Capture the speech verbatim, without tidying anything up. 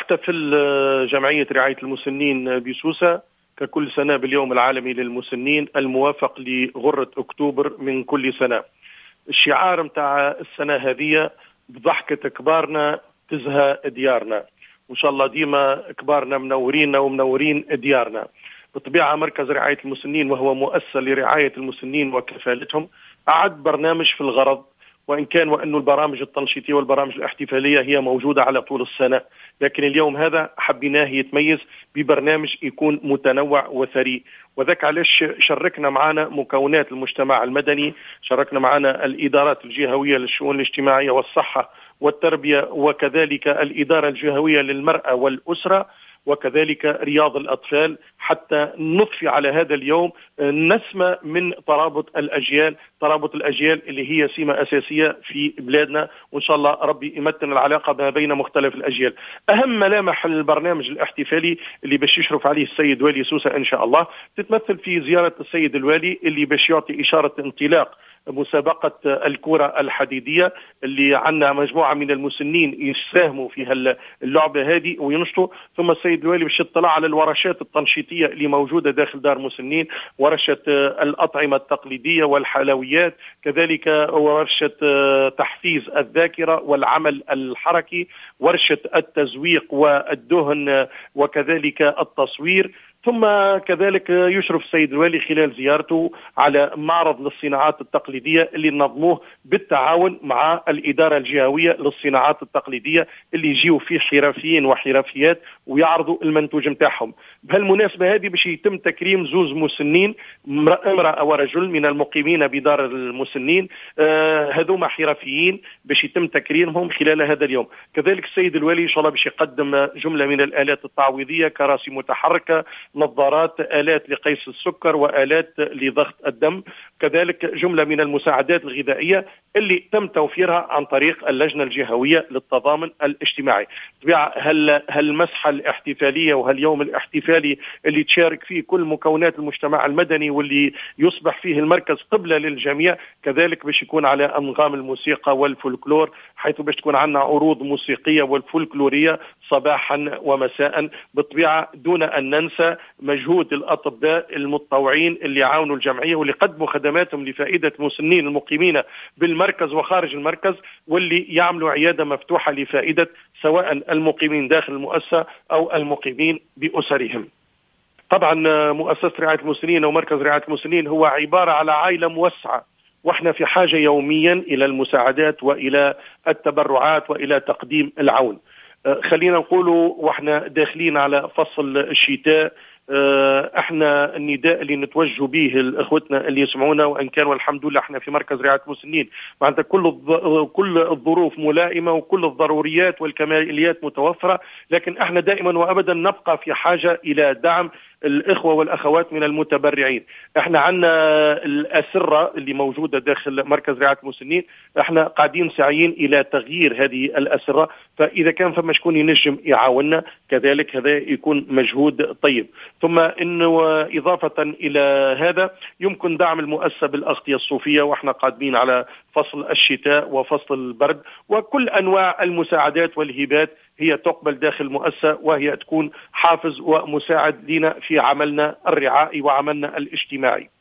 تحتفل جمعية رعاية المسنين بسوسة ككل سنة باليوم العالمي للمسنين الموافق لغرة أكتوبر من كل سنة. الشعار متاع السنة هذه بضحكة كبارنا تزهى ديارنا، وإن شاء الله ديما كبارنا منورين ومنورين ديارنا. بالطبيعة مركز رعاية المسنين وهو مؤسسة لرعاية المسنين وكفالتهم أعد برنامج في الغرض، وإن كان وأن البرامج التنشيطية والبرامج الاحتفالية هي موجودة على طول السنة، لكن اليوم هذا حبيناه يتميز ببرنامج يكون متنوع وثري. وذاك علاش شاركنا معنا مكونات المجتمع المدني، شاركنا معنا الإدارات الجهوية للشؤون الاجتماعية والصحة والتربية، وكذلك الإدارة الجهوية للمرأة والأسرة، وكذلك رياض الأطفال، حتى نضفي على هذا اليوم نسمة من ترابط الأجيال، ترابط الأجيال اللي هي سمة أساسية في بلادنا، وإن شاء الله ربي يمتن العلاقة ما بين مختلف الأجيال. أهم ملامح البرنامج الاحتفالي اللي باش يشرف عليه السيد والي سوسة إن شاء الله تتمثل في زيارة السيد الوالي اللي باش يعطي إشارة انطلاق مسابقة الكرة الحديدية اللي عندنا مجموعة من المسنين يساهموا في اللعبة هذه وينشطوا. ثم السيد الوالي باش يطلع على الورشات التنشيطية اللي موجودة داخل دار مسنين، ورشة الأطعمة التقليدية والحلويات، كذلك ورشة تحفيز الذاكرة والعمل الحركي، ورشة التزويق والدهن، وكذلك التصوير. ثم كذلك يشرف السيد الوالي خلال زيارته على معرض للصناعات التقليدية اللي نظموه بالتعاون مع الإدارة الجهوية للصناعات التقليدية، اللي يجيوا فيه حرفيين وحرفيات ويعرضوا المنتوج متاعهم. بهالمناسبة هذه باش يتم تكريم زوز مسنين، امرأة ورجل من المقيمين بدار المسنين، آه هذوما حرفيين باش يتم تكريمهم خلال هذا اليوم. كذلك السيد الوالي إن شاء الله باش يقدم جملة من الآلات التعويضية، كراسي متحركة، نظارات، آلات لقيس السكر، وآلات لضغط الدم، كذلك جملة من المساعدات الغذائية اللي تم توفيرها عن طريق اللجنة الجهوية للتضامن الاجتماعي. طبيعة هل هالمسحة الاحتفالية وهاليوم الاحتفالي اللي تشارك فيه كل مكونات المجتمع المدني واللي يصبح فيه المركز قبلة للجميع، كذلك باش يكون على أنغام الموسيقى والفولكلور، حيث باش تكون عندنا عروض موسيقية والفولكلورية صباحا ومساء. بالطبيعة دون أن ننسى مجهود الأطباء المتطوعين اللي عاونوا الجمعية واللي قدموا خدماتهم لفائدة المسنين المقيمين بالمركز وخارج المركز، واللي يعملوا عيادة مفتوحة لفائدة سواء المقيمين داخل المؤسسة أو المقيمين بأسرهم. طبعا مؤسسة رعاية المسنين ومركز رعاية المسنين هو عبارة على عائلة موسعة، واحنا في حاجة يوميا إلى المساعدات وإلى التبرعات وإلى تقديم العون. خلينا نقولوا واحنا داخلين على فصل الشتاء، احنا النداء اللي نتوجه به لاخوتنا اللي يسمعونا، وان كان والحمد لله احنا في مركز رعاية المسنين معناتها كل كل الظروف ملائمة وكل الضروريات والكماليات متوفرة، لكن احنا دائما وابدا نبقى في حاجة الى دعم الإخوة والأخوات من المتبرعين. احنا عندنا الأسرة اللي موجودة داخل مركز رعاية المسنين، احنا قاعدين سعيين إلى تغيير هذه الأسرة، فإذا كان فما شكون ينجم يعاوننا كذلك هذا يكون مجهود طيب. ثم إنه إضافة إلى هذا يمكن دعم المؤسسة بالأغطية الصوفية، واحنا قادمين على فصل الشتاء وفصل البرد، وكل أنواع المساعدات والهبات هي تقبل داخل المؤسسة، وهي تكون حافز ومساعد لنا في عملنا الرعائي وعملنا الاجتماعي.